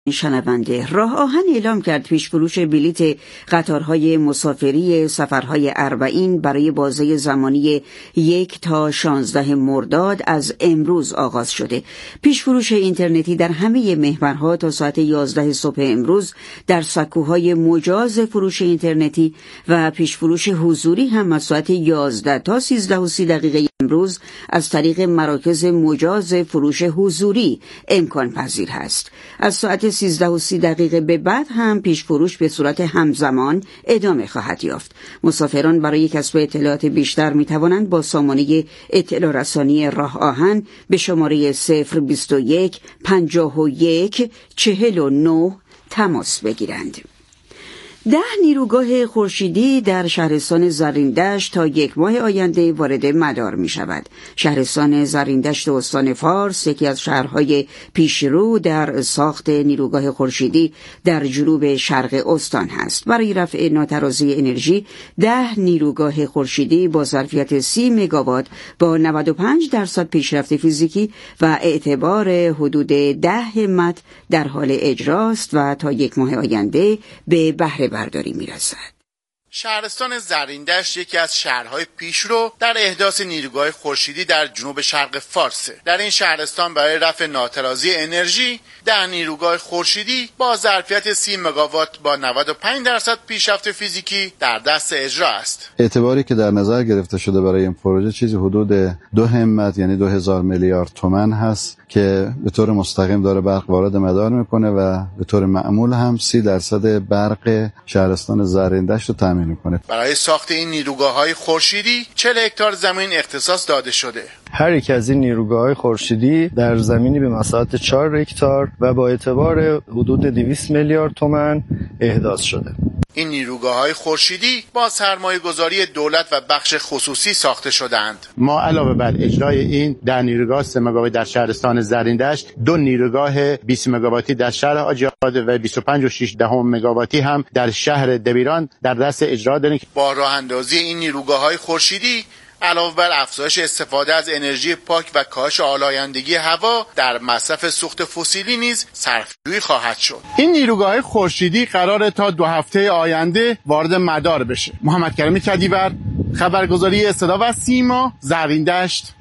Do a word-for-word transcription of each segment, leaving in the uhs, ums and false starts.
شنونده، راه آهن اعلام کرد پیش‌فروش بلیت قطارهای مسافری سفرهای اربعین برای بازه زمانی یک تا شانزده مرداد از امروز آغاز شده. پیش‌فروش اینترنتی در همه محورها تا ساعت یازده صبح امروز در سکوهای مجاز فروش اینترنتی و پیش‌فروش حضوری هم از ساعت یازده تا سیزده و سی دقیقه امروز از طریق مراکز مجاز فروش حضوری امکان پذیر است. از ساعت سیزده و سی دقیقه به بعد هم پیش فروش به صورت همزمان ادامه خواهد یافت. مسافران برای کسب اطلاعات بیشتر می توانند با سامانه اطلاع رسانی راه آهن به شماره صفر بیست و یک پنجاه و یک چهل و نه تماس بگیرند. ده نیروگاه خورشیدی در شهرستان زرین‌دشت تا یک ماه آینده وارد مدار می شود. شهرستان زرین‌دشت استان فارس یکی از شهرهای پیشرو در ساخت نیروگاه خورشیدی در جنوب شرق استان است. برای رفع ناترازی انرژی، ده نیروگاه خورشیدی با ظرفیت سی مگاوات با نود و پنج درصد پیشرفت فیزیکی و اعتبار حدود ده همت در حال اجراست و تا یک ماه آینده به بهره برداری میرسد. شهرستان زرین‌دشت یکی از شهرهای پیشرو در احداث نیروگاه خورشیدی در جنوب شرق فارسه. در این شهرستان برای رفع ناترازی انرژی در نیروگاه خورشیدی با ظرفیت سی مگاوات با نود و پنج درصد پیشرفت فیزیکی در دست اجرا است. اعتباری که در نظر گرفته شده برای این پروژه چیزی حدود دو همت یعنی دو هزار میلیارد تومان هست که به طور مستقیم داره برق وارد مدار میکنه و به طور معمول هم سی درصد برق شهرستان زرین‌دشت رو تامین میکنه. برای ساخت این نیروگاه‌های خورشیدی چهل هکتار زمین اختصاص داده شده. هر یک از این نیروگاه‌های خورشیدی در زمینی به مساحت چهار هکتار و با اعتبار حدود دویست میلیارد تومان احداث شده. این نیروگاه‌های خورشیدی با سرمایه‌گذاری دولت و بخش خصوصی ساخته شدند. ما علاوه بر اجرای این در نیروگاه سه مگاوات در شهرستان زرین‌دشت، دو نیروگاه بیست مگاواتی در شهر حاجی‌آباد و بیست و پنج و شش دهم مگاواتی هم در شهر دبیران در دست اجرا داریم. با راه اندازی این نیروگاه‌های خورشیدی علاوه بر افزایش استفاده از انرژی پاک و کاهش آلایندگی هوا در مصرف سوخت فسیلی نیز صرفه‌جویی خواهد شد. این نیروگاه خورشیدی قراره تا دو هفته آینده وارد مدار بشه. محمد کریمی کدیور، خبرگزاری صدا و سیما، زرین‌دشت.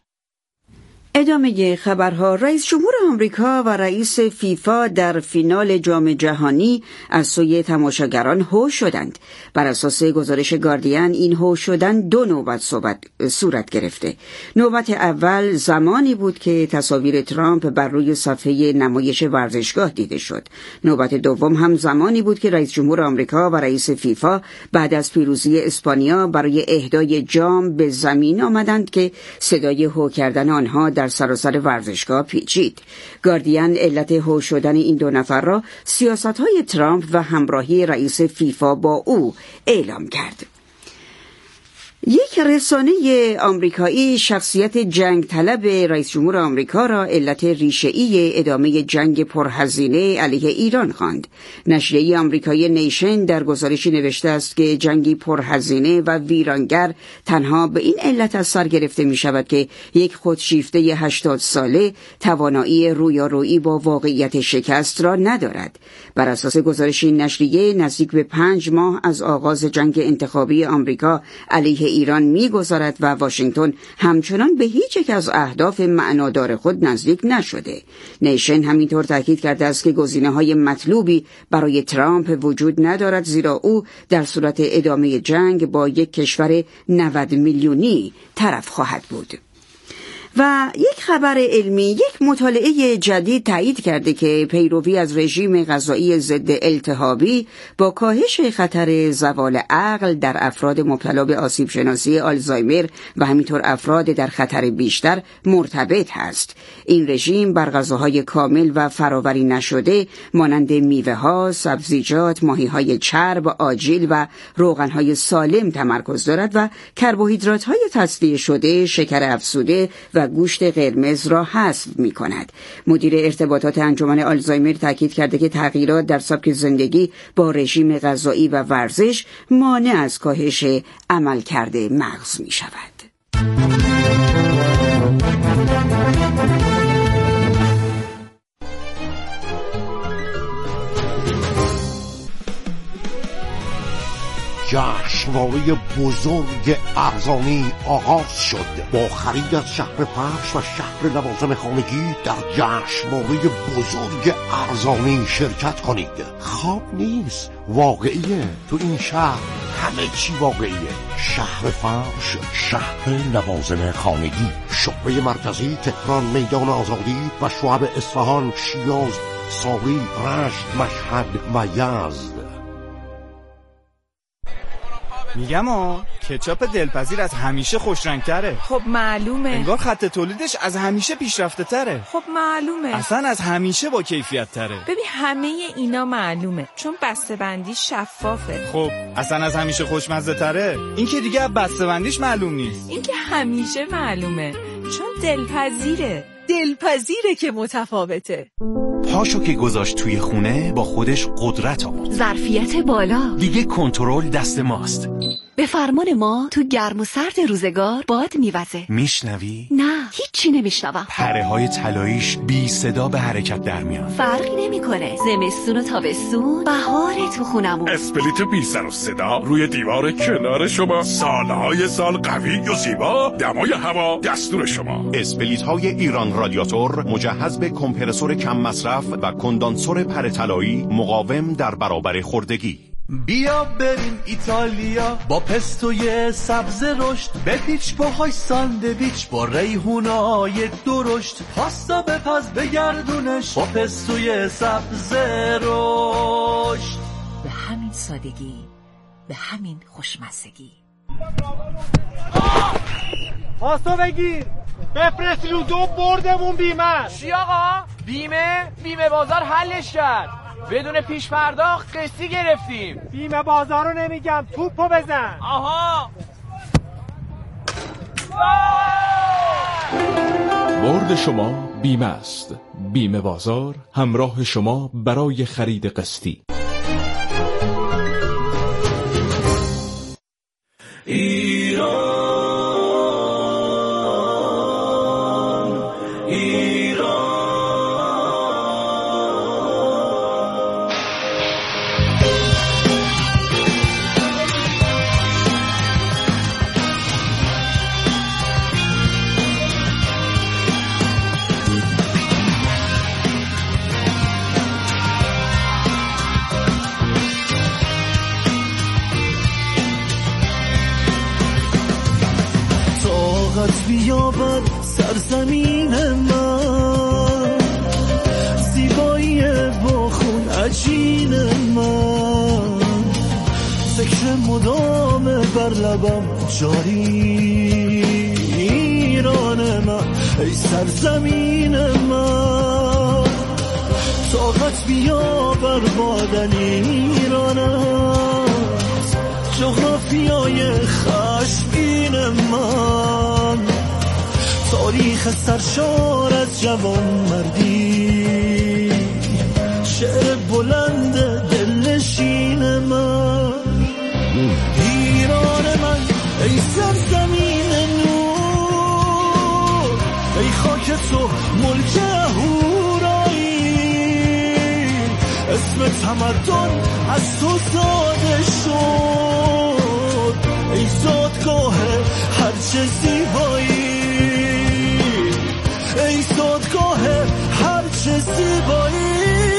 ادامه خبرها. رئیس جمهور آمریکا و رئیس فیفا در فینال جام جهانی از سوی تماشاگران هوش شدند. بر اساس گزارش گاردین این هوش شدن دو نوبت صورت گرفته. نوبت اول زمانی بود که تصاویر ترامپ بر روی صفحه نمایش ورزشگاه دیده شد. نوبت دوم هم زمانی بود که رئیس جمهور آمریکا و رئیس فیفا بعد از پیروزی اسپانیا برای اهدای جام به زمین آمدند که صدای هو کردن آنها در سراسر ورزشگاه پیچید. گاردین علت هوش شدن این دو نفر را سیاست‌های ترامپ و همراهی رئیس فیفا با او اعلام کرد. یک رسانه آمریکایی شخصیت جنگ طلب رئیس جمهور آمریکا را علت ریشه‌ای ادامه جنگ پرهزینه علیه ایران خواند. نشریه آمریکایی نیشن در گزارشی نوشته است که جنگی پرهزینه و ویرانگر تنها به این علت از سر گرفته می شود که یک خودشیفته هشتاد ساله توانایی رویارویی با واقعیت شکست را ندارد. بر اساس گزارش این نشریه نزدیک به پنج ماه از آغاز جنگ انتخابی آمریکا علیه ایران می‌گذرد و واشنگتن همچنان به هیچ یک از اهداف معنادار خود نزدیک نشده. نیشن همینطور تاکید کرده است که گزینه‌های مطلوبی برای ترامپ وجود ندارد، زیرا او در صورت ادامه جنگ با یک کشور نود میلیونی طرف خواهد بود. و یک خبر علمی، یک مطالعه جدید تایید کرده که پیروی از رژیم غذایی ضد التهابی با کاهش خطر زوال عقل در افراد مبتلا به آسیب شناسی آلزایمر و همینطور افراد در خطر بیشتر مرتبط هست. این رژیم بر غذاهای کامل و فراوری نشده مانند میوه‌ها، سبزیجات، ماهی‌های چرب، آجیل و روغن‌های سالم تمرکز دارد و کربوهیدرات‌های تصفیه شده، شکر افزوده و گوشت قرمز را حذف می کند. مدیر ارتباطات انجمن آلزایمر تاکید کرده که تغییرات در سبک زندگی با رژیم غذایی و ورزش مانع از کاهش عملکرد مغز می شود. جشنواره بزرگ ارزانی آغاز شد. با خرید از شهر فرش و شهر لوازم خانگی در جشنواره بزرگ ارزانی شرکت کنید. خواب نیست، واقعیه. تو این شهر همه چی واقعیه. شهر فرش، شهر لوازم خانگی، شعبه مرکزی تهران، میدان آزادی و شعب اصفهان، شیراز، ساری، رشت، مشهد و یزد. میگم ها کچاپ دلپذیر از همیشه خوشرنگتره. خب معلومه. انگار خط تولیدش از همیشه پیشرفته تره. خب معلومه. اصلا از همیشه با کیفیت تره. ببین همه اینا معلومه چون بسته‌بندی شفافه. خب اصلا از همیشه خوشمزه تره. این که دیگه بسته‌بندیش معلوم نیست. این که همیشه معلومه چون دلپذیره. دلپذیره که متفاوته. پاشو که گذاشت توی خونه با خودش قدرت آورد. ظرفیت بالا. دیگه کنترل دست ماست. به فرمان ما تو گرم و سرد روزگار باد میوزه. میشنوی؟ نه هیچی نمیشنوم. پره های طلاییش بی صدا به حرکت در میان. فرقی نمیکنه. زمستون و تابستون بهار تو خونمون. اسپلیت بی سر و صدا روی دیوار کنار شما. سالهای سال قوی و زیبا. دمای هوا دستور شما. اسپلیت های ایران رادیاتور مجهز به کمپرسور کم مصرف و کندانسور پره طلایی مقاوم در برابر خوردگی. بیا بریم ایتالیا با پستوی سبز رشد، بپیچ باهای ساندویچ با ریحونای درشت، پاستا بپز بگردونش با پستوی سبز رشد. به همین سادگی، به همین خوشمزگی. پاستا بگیر، بفرست رو دو بردمون بیمه. چی آقا؟ بیمه؟ بیمه بازار حلش کرد، بدون پیش پرداخت قسطی گرفتیم. بیمه بازار رو نمیگم، توپو بزن. آها برد شما بیمه است. بیمه بازار همراه شما برای خرید قسطی. ایران بیابد سرزمین من، زیبایی با خون عجین من، ذکر مدام بر لبم جاری. ایران من ای سرزمین من، طاقت بیابر بادن ایرانت، جغرافیای خشمگین من، تاریخ سرشار از جوان مردی، شعر بلند دلنشین من. ایران من ای سرزمین نور، ای خاک تو ملک اهورایی، اسم تمدن از تو زاده شد، ای زادگاه هرچه زیبایی، ای زادگاه هرچه زیبایی.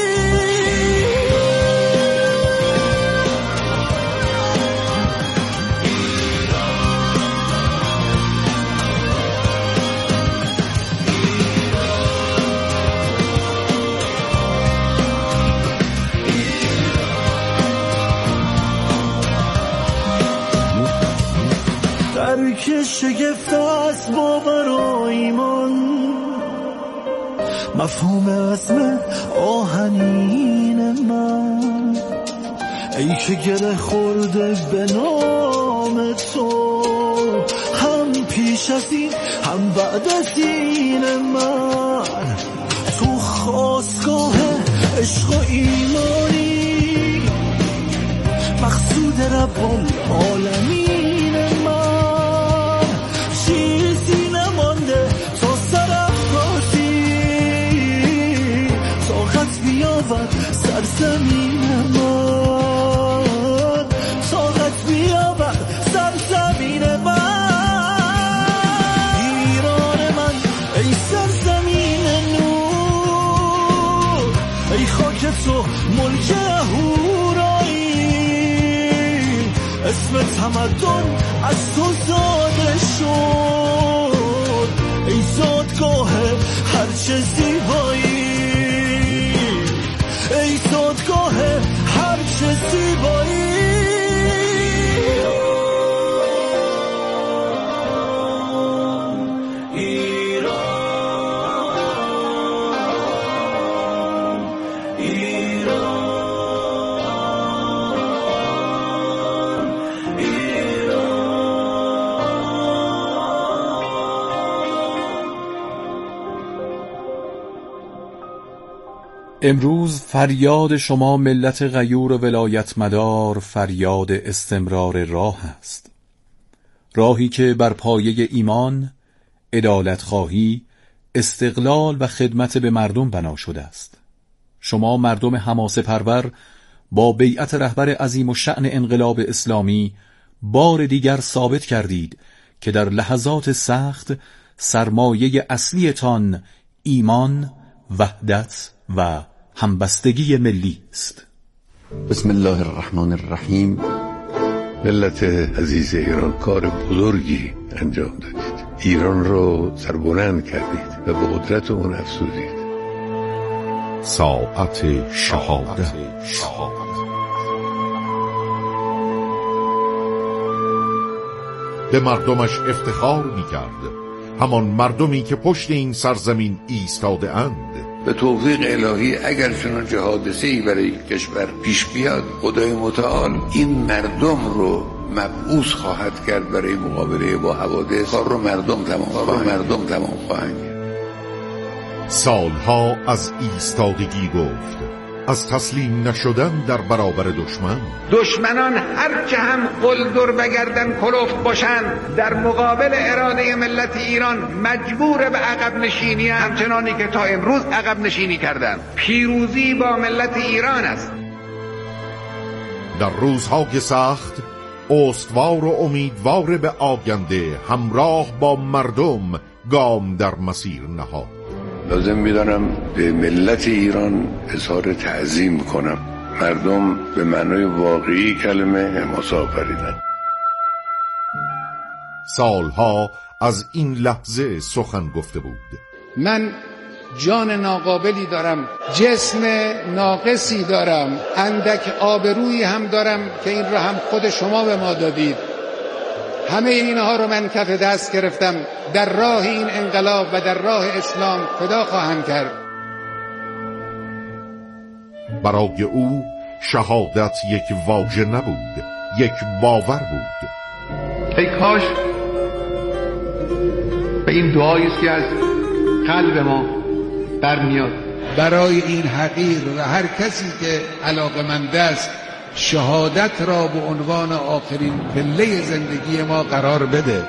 درک شگفت از باور و ایمان، مفهوم عزم آهنین من، ای که گره خورده به نام تو، هم پیش از این هم بعد از این من، تو خواستگاه عشق و ایمانی، مقصود رب العالمین من، چیزی نمانده تا سرافرازی، طاقت بیاور سرزمین من، طاقت بیاور تو ملک اهورایی، اسم تمدن از تو زاده شد، ای زادگاه هرچه زیبایی، ای زادگاه هرچه زیبایی. امروز فریاد شما ملت غیور ولایت مدار فریاد استمرار راه است، راهی که بر پایه ایمان، عدالت خواهی، استقلال و خدمت به مردم بنا شده است. شما مردم حماسه پرور با بیعت رهبر عظیم الشأن انقلاب اسلامی بار دیگر ثابت کردید که در لحظات سخت سرمایه اصلیتان ایمان، وحدت و همبستگی ملی است. بسم الله الرحمن الرحیم. ملت عزیز ایران، کار بزرگی انجام دادید، ایران رو سربلند کردید و به قدرت اون افزودید. ساعت شهادت. به مردمش افتخار می‌کرد، همان مردمی که پشت این سرزمین ایستاده اند. به توفیق الهی اگر چنانچه حادثه‌ای برای کشور پیش بیاد، خدای متعال این مردم رو مبعوث خواهد کرد برای مقابله با حوادث. کار رو مردم تمام خواهند مردم تمام خواهند کرد. سالها از ایستادگی گفت، از تسلیم نشدن در برابر دشمن. دشمنان هرچه هم قلدر بگردن کلفت باشند، در مقابل اراده ملت ایران مجبور به عقب نشینی، همچنانی که تا امروز عقب نشینی کردند. پیروزی با ملت ایران است. در روزهای سخت استوار و امیدوار به آینده، همراه با مردم گام در مسیر نهاد. لازم می‌دانم به ملت ایران اظهار تعظیم کنم. مردم به معنای واقعی کلمه حماسه آفریدند. سالها از این لحظه سخن گفته بود. من جان ناقابلی دارم، جسم ناقصی دارم، اندک آبرویی هم دارم که این رو هم خود شما به ما دادید. همه اینها رو من کف دست گرفتم، در راه این انقلاب و در راه اسلام فدا خواهم کرد. برای او شهادت یک واژه نبود، یک باور بود. ای کاش به این دعایی است که از قلب ما برمیاد، برای این حقیر و هر کسی که علاقه‌مند است شهادت را به عنوان آخرین پله زندگی ما قرار بده.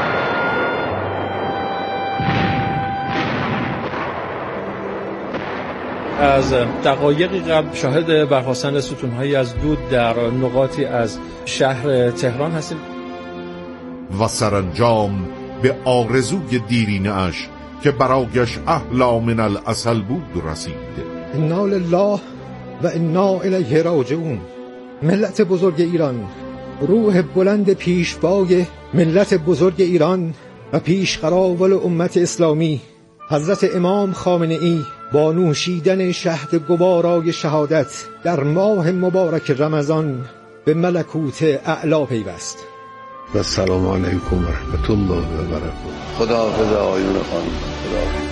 از دقایقی قبل شاهد برخاستن ستون‌هایی از دود در نقاطی از شهر تهران هستیم و سرانجام به آرزوی دیرینه‌اش که برایش احلی من العسل بود رسید. انا لله و انا الیه راجعون. ملت بزرگ ایران، روح بلند پیشوای ملت بزرگ ایران و پیشقراول امت اسلامی حضرت امام خامنه ای با نوشیدن شهد گوارای شهادت در ماه مبارک رمضان به ملکوت اعلی پیوست. و سلام علیکم و رحمت الله و برکاته. خداحافظ آقایون خانم. خداحافظ.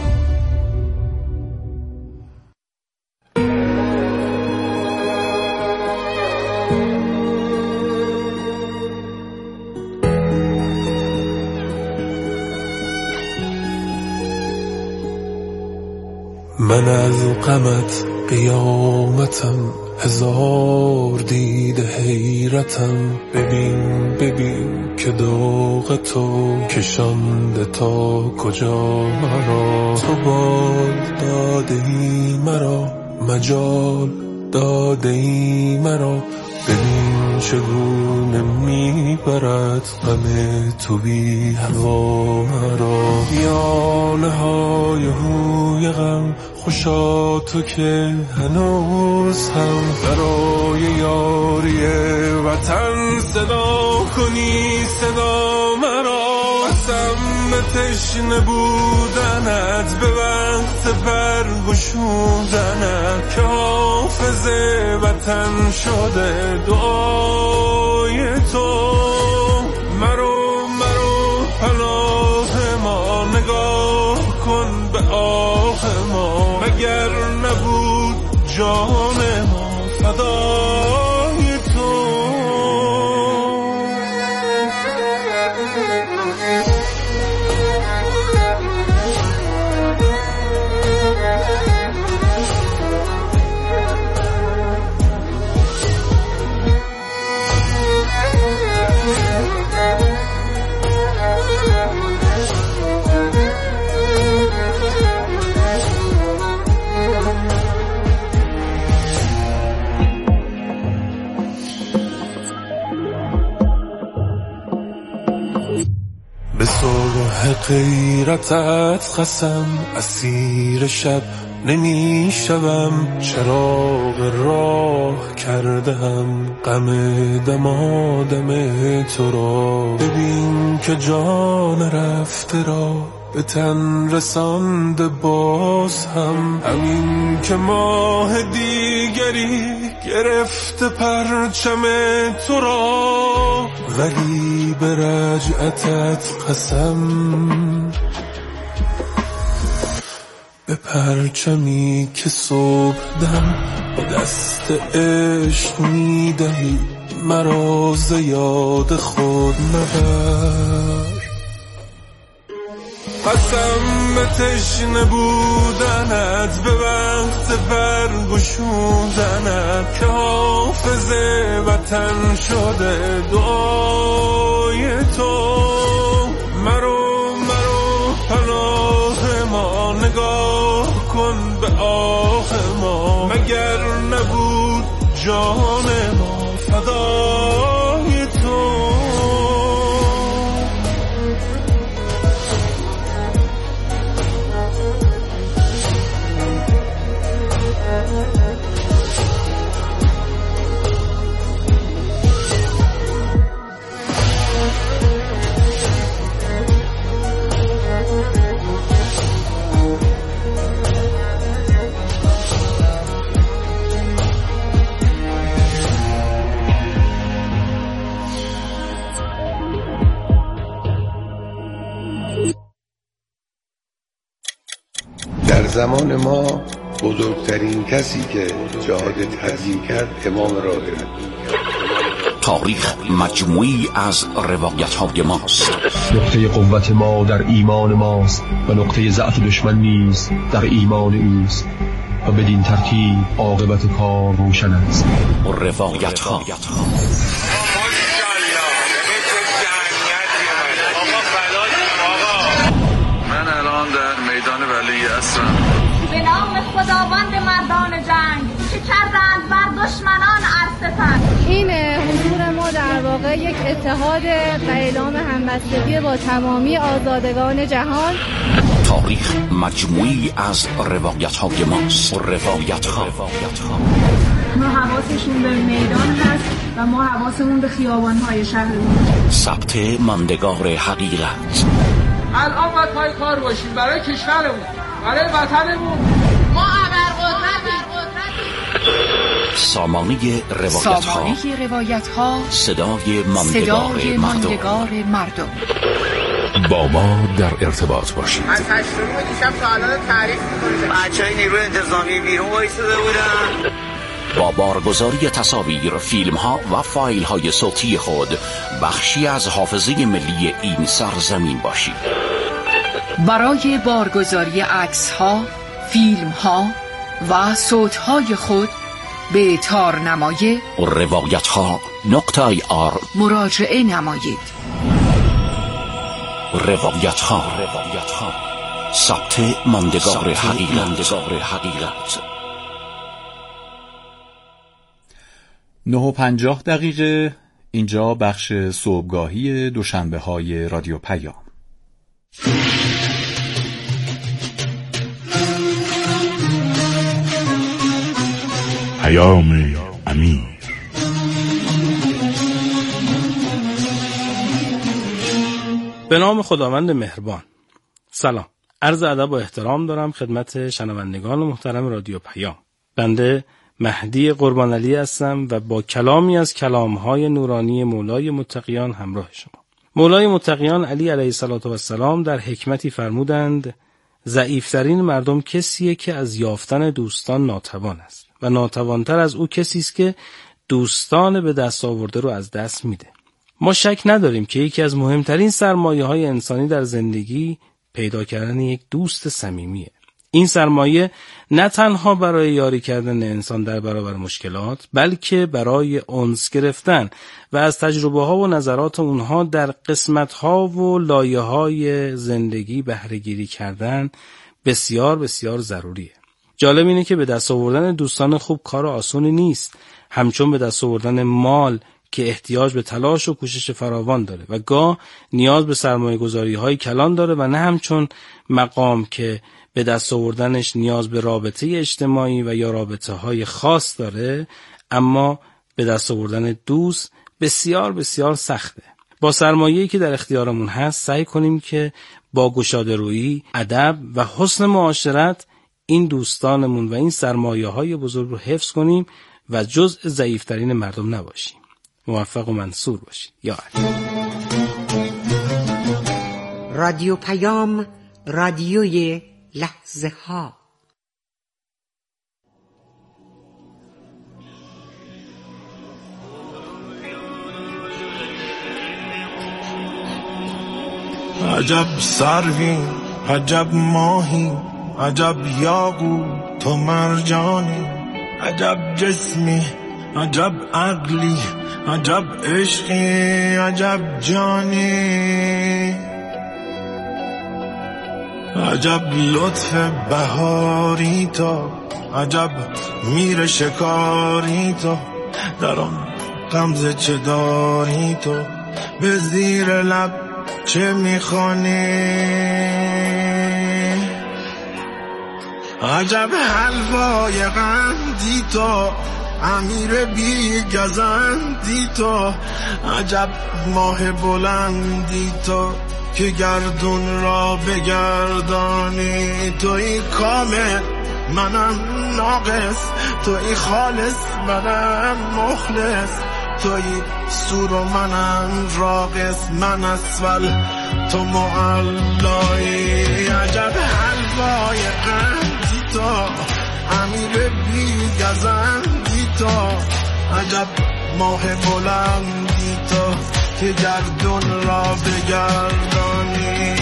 من از غمت قیامتم، هزار دیده حیرتم. ببین ببین که داغ تو کشانده تا کجا مرا. تو بال داده ای مرا، مجال داده ای مرا. ببین چگونه میبرد غم تو بی هوا مرا. یاله های هوی غم خوشا تو که هنوز هم برای یاری وطن صدا کنی صدا مرا. قسم به تشنه بودنت به وقت برگشودنت که حافظ وطن شده دعای تو. مرو مرو پناه ما نگاه کن به آه ما مگر نبود جان ما فدای تو. به صبح غیرتت قسم اسیر شب نمی شوم. چراغ راه کردم غم دمادم تو را. ببین که جان رفته را به تن رسانده باز هم. همین که ماه دیگری گرفته پرچم تو را. ولی به رجعتت قسم به پرچمی که صبح دم به دست عشق میدهی مرا ز یاد خود مبر. قسم به تشنه بودنت به وقت برگشودنت که حافظ وطن شده دعای تو. مرو مرو پناه ما نگاه کن به آه ما مگر نبود جان ما فدای تو. در زمان ما بزرگترین کسی که جهاد تبیین کرد امام راهب. تاریخ مجموعی از روایت‌های ماست. نقطه قوت ما در ایمان ماست و نقطه ضعف دشمن نیز در ایمان اوست و بدین ترتیب عاقبت کار روشن است. روایت‌ها من الان در میدان ولی عصرم. به نام خداوند مردان جنگ که کردند بر دشمنان عرصتن. این حضور ما در واقع یک اتحاد و اعلام همبستگی با تمامی آزادگان جهان. تاریخ مجموعی از روایت‌های ماست. روایت‌ها ما حواسشون به میدان هست و ما حواسمون به خیابان‌های شهرمون. ثبت ماندگار حقیقت. الان باید پای کار باشیم برای کشورمون، برای وطنمون. ما ابرقدرتیم. سامانه روایت‌ها. سامانه روایت‌ها. صدای ماندگار, صدای ماندگار مردم. با ما در ارتباط باشید. از هشتم دیشب تا الان تعریف می‌کنیم. بچه‌های نیروی انتظامی بیرون وایساده بودن. با بارگذاری تصاویر، فیلم‌ها و فایل‌های صوتی خود بخشی از حافظه ملی این سرزمین باشید. برای بارگذاری عکس‌ها، فیلم‌ها و صوت‌های خود به تارنمای روایت‌ها نقطه آی آر مراجعه نمایید. روایت‌ها ثبت ماندگار حقیقت. نه و پنجاه دقیقه. اینجا بخش صبحگاهی دوشنبه های رادیو پیام. پیام امیر. به نام خداوند مهربان. سلام، عرض ادب و احترام دارم خدمت شنوندگان محترم رادیو پیام. بنده مهدی قربان علی هستم و با کلامی از کلام‌های نورانی مولای متقیان همراه شما. مولای متقیان علی علیه الصلاة و السلام در حکمتی فرمودند ضعیفترین مردم کسیه که از یافتن دوستان ناتوان است و ناتوانتر از او کسی است که دوستان به دست آورده رو از دست میده. ما شک نداریم که یکی از مهمترین سرمایه‌های انسانی در زندگی پیدا کردن یک دوست صمیمیه. این سرمایه نه تنها برای یاری کردن انسان در برابر مشکلات، بلکه برای انس گرفتن و از تجربه ها و نظرات اونها در قسمت ها و لایه های زندگی بهره گیری کردن بسیار بسیار ضروریه. جالب اینه که به دست آوردن دوستان خوب کار آسونی نیست، همچون به دست آوردن مال که احتیاج به تلاش و کوشش فراوان داره و گاه نیاز به سرمایه گذاری های کلان داره و نه همچون مقام که به دست آوردنش نیاز به رابطه اجتماعی و یا رابطه های خاص داره، اما به دست آوردن دوست بسیار بسیار سخته. با سرمایه‌ای که در اختیارمون هست سعی کنیم که با گشاده رویی، ادب و حسن معاشرت این دوستانمون و این سرمایه های بزرگ رو حفظ کنیم و جزء ضعیفترین مردم نباشیم. موفق و منصور باشید. یا علی. رادیو پیام، رادیوی لحظه ها. عجب سروی، عجب ماهی، عجب یاقوت تو مرجانی، عجب جسمی، عجب عقلی، عجب عشقی، عجب جانی، عجب لطف بهاری تو، عجب میر شکاری تو، در آن غمزه چه داری تو، به زیر لب چه میخوانی، عجب حلوای قندی تو، امیر بی گزندی تو، عجب ماه بلندی تو که گردون را بگردانی، توی کامل منم ناقص، توی خالص منم مخلص، توی سور و منم راقص، من اسفل تو معلایی، عجب حلوای قندی تو، امیر بی گزندی تو، عجب ماه بلندی تو که گردون را بگردانی.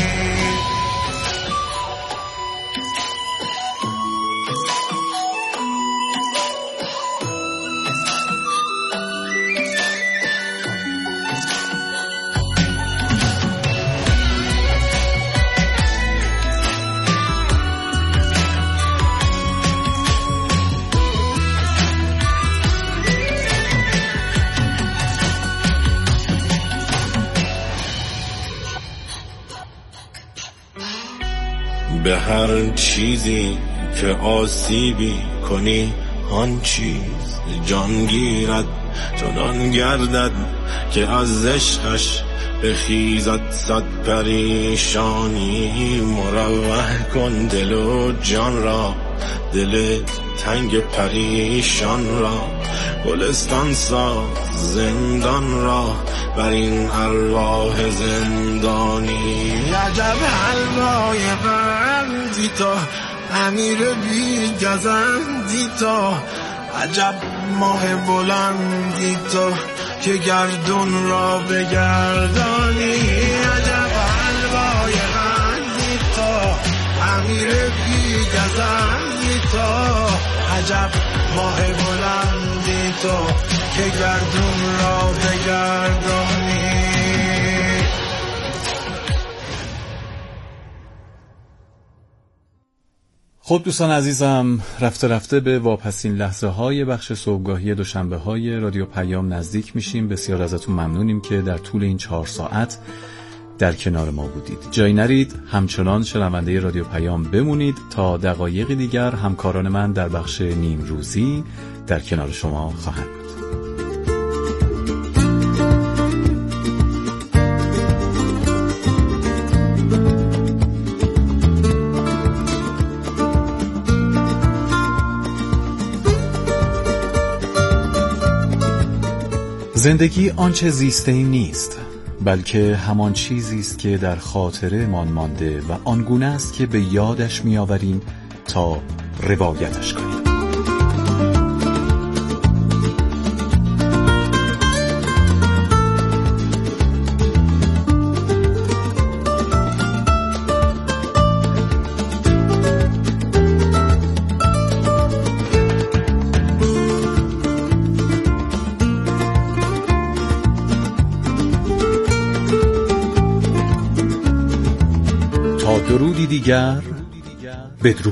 به هر چیزی که آسیبی کنی آن چیز جان گیرد، چنان گردد که از عشقش بخیزد صد پریشانی، مروح کن دل و جان را، دل تنگ پریشان را، گلستان ساز زندان را بر این ارواح زندانی، عجب حلوای قندی تو، امیر بی گزندی تو، عجب ماه بلندی تو که گردون را بگردانی، عجب حلوای قندی تو، امیر بی گزندی تو، عجب ماه بلندی تو که گردون را بگردانی. خب دوستان عزیزم، رفته رفته به واپسین لحظه های بخش صبحگاهی دوشنبه های رادیو پیام نزدیک میشیم. بسیار ازتون ممنونیم که در طول این چهار ساعت در کنار ما بودید. جای نرید، همچنان شنونده رادیو پیام بمونید تا دقایق دیگر همکاران من در بخش نیم روزی در کنار شما خواهند بود. زندگی آنچه زیسته‌ایم نیست، بلکه همان چیزی است که در خاطره مان مانده و آنگونه است که به یادش می‌آوریم تا روایتش کنیم. درودی دیگر، بدرود.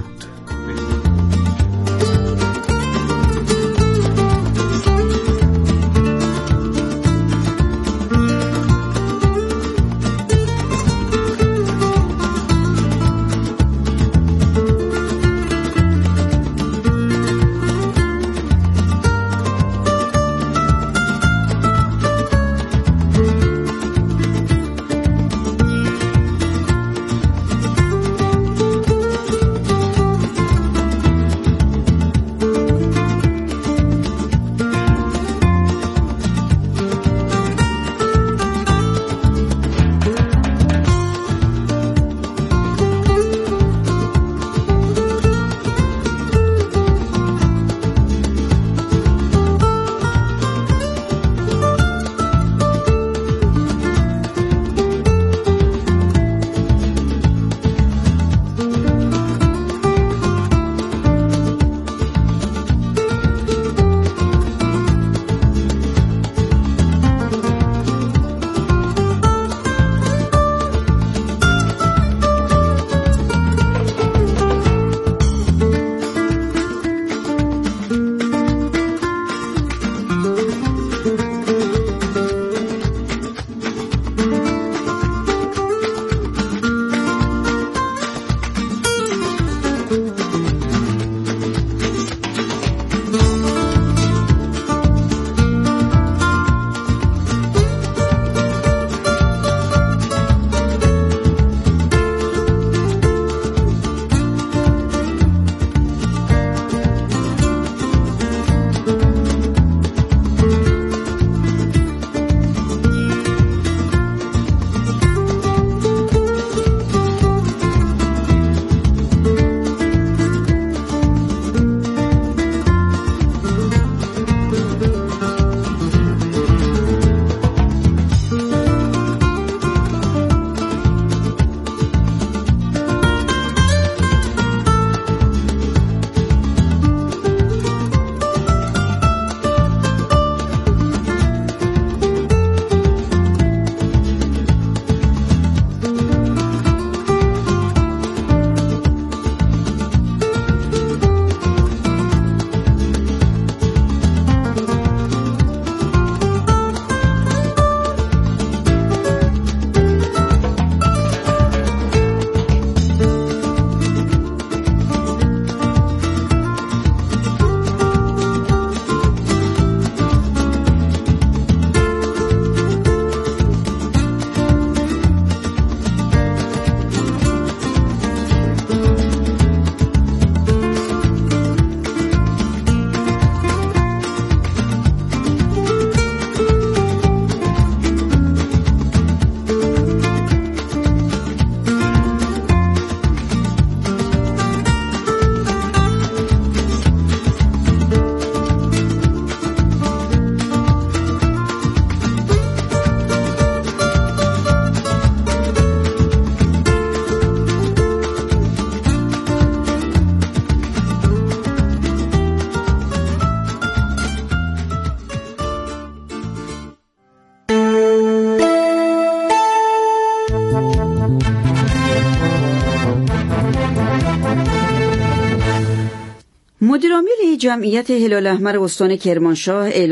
مدیرعامل جمعیت هلال احمر استان کرمانشاه